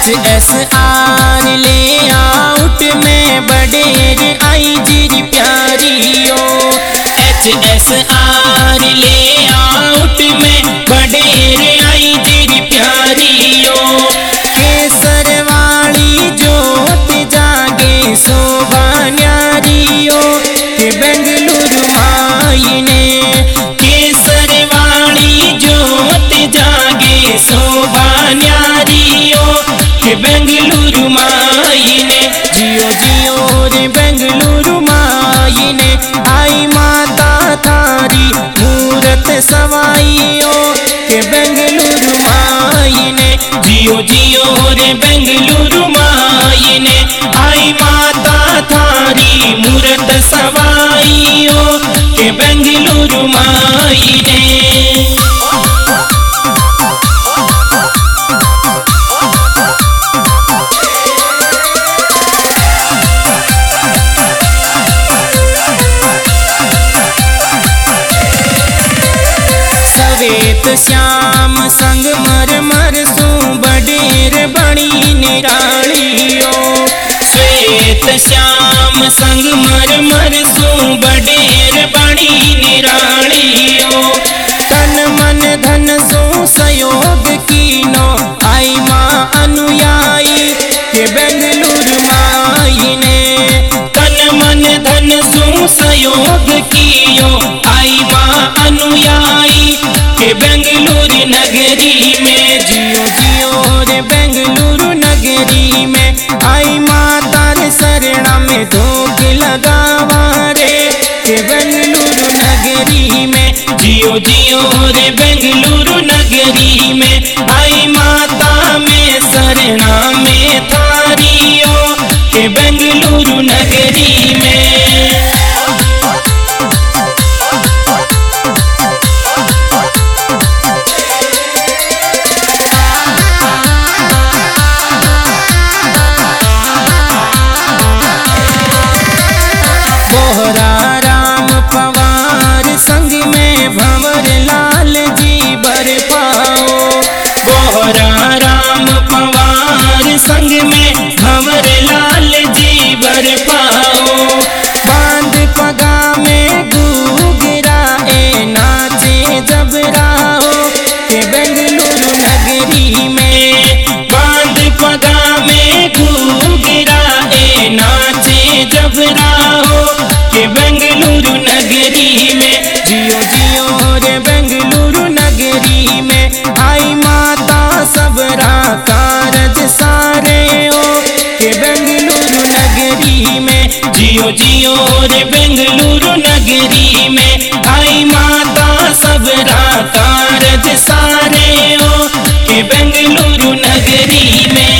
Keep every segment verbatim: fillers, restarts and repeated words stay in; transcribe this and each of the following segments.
S R ले out में बडेर आई जीरी प्यारियो। S R ले आउट में बडेर आई जीरी प्यारियो। केसर वाली जोत जागे शोभा न्यारियो के बेंगलुरु माई ने। केसर वाली जोत जागे शोभा न्यारियो के बेंगलुरु माई ने। जियो जियो रे बेंगलुरु माई ने। आई माता थारी मूरत सवाइयो के बेंगलुरु माई ने। जियो जियो रे बेंगलुरु माई ने। आई माता थारी मूरत सवाइयो के बेंगलुरु माई ने। श्वेत श्याम संग मर मर सू बडेर बड़ी निरालियो। श्वेत श्याम संग मर मर सू बडेर बड़ी निरालियो। तन मन धन सो सहयोग कीनो आई माँ अनुयायी के बेंगलुरु माई ने। तन मन धन सो सहयोग कियो आई माँ अनुयायी के बेंगलुरु नगरी में। जियो जियो रे बेंगलुरु नगरी में। आई माता रे शरणा में धोख लगावा रे के बेंगलुरु नगरी में। जियो जियो रे बेंगलुरु नगरी में। आई माता में शरणा में थारियो के बेंगलुरु नगरी में। संग में भंवर लाल जी बरपाओ। बोहरा राम पवार संग में भंवर लाल जी बरपाओ। बांध पगा में गुगरा ए नाचे जबराओ के बेंगलुरु नगरी में। बांध पगा में गुगरा ए नाचे जबराओ के बेंगलुरु नगरी में। जियो जियो रे बेंगलुरु नगरी में। आई माता सबरा कारज सारे ओ के बेंगलुरु नगरी में। जियो जियो रे बेंगलुरु नगरी में। आई माता सबरा कारज सारे ओ के बेंगलुरु नगरी में।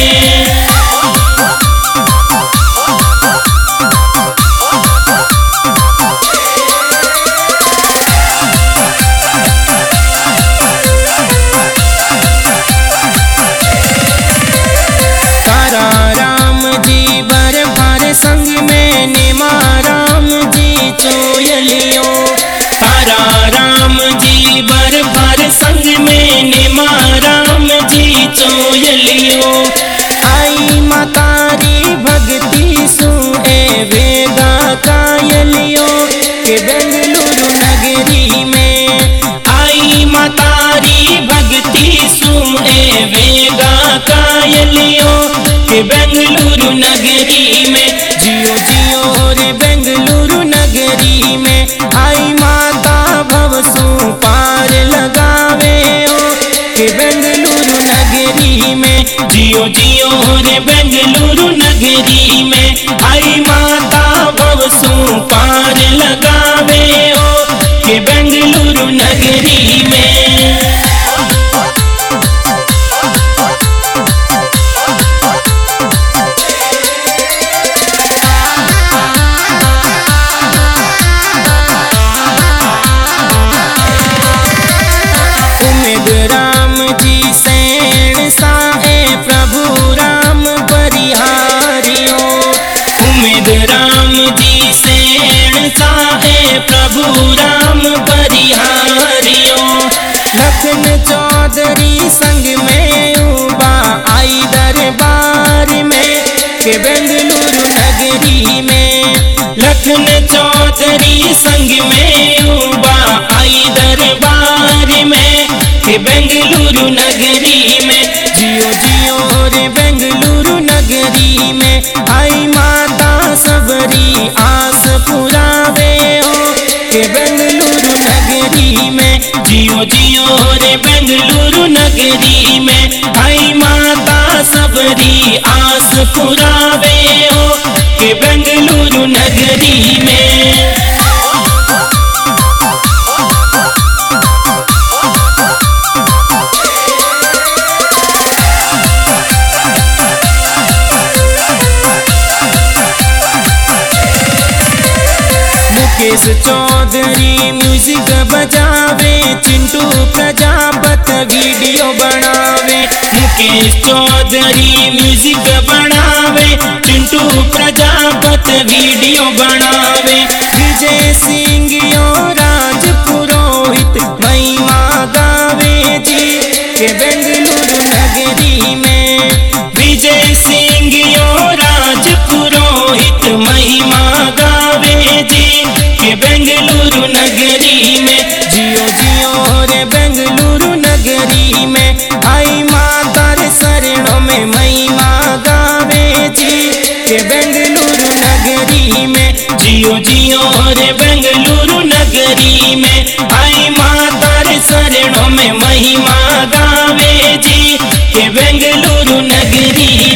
संग में निमा राम जी चोयलियो। तारा राम जी बर भर संग में निमा राम जी चोयलियो। आई मातारी भक्ति सु ए वेगा कायलियो के बेंगलुरु नगरी में। आई मातारी भक्ति सु ए वेगा कायलियो के बेंगलुरु नगरी में। जियो जियो रे बेंगलुरु नगरी में। आई माता भव सु पार लगावे ओ के बेंगलुरु नगरी में। जियो जियो रे बेंगलुरु नगरी में। आई माता भव सु पार लगावे ओ के बेंगलुरु नगरी में। राम जी सैन साए प्रभु राम परिहारियो। उम्मीद राम जी सैन साए प्रभु राम परिहारियो। लखन चौधरी संग में उबा आई दरबार के बेंगलुरु नगरी में लखन चौधरी संग में उबा आई दरबार में के बेंगलुरु नगरी में जियो जियो रे बेंगलुरु नगरी में आई माता सबरी आस पुरावे हो के बेंगलुरु नगरी में जियो जियो रे बेंगलुरु नगरी में आई माता सबरी आस पुरावे हो के बेंगलुरु नगरी में। मुकेश चौधरी म्यूजिक बजावे चिंटू प्रजापत वीडियो बनावे मुकेश चौधरी म्यूजिक बनावे चिंटू प्रजापत वीडियो बनावे विजय सिंह यो राज पुरोहित महिमा गावे जी के बेंगलुरु नगरी में विजय सिंह यो राज पुरोहित महिमा गावे जी के बेंगलुरु नगरी में जियो जियो रे बेंगलुरु नगरी में आई माता रे शरणों में महिमा गावे जी के बेंगलुरु नगरी में जियो जियो रे बेंगलुरु नगरी में आई माता रे शरणों में महिमा गावे जी के बेंगलुरु नगरी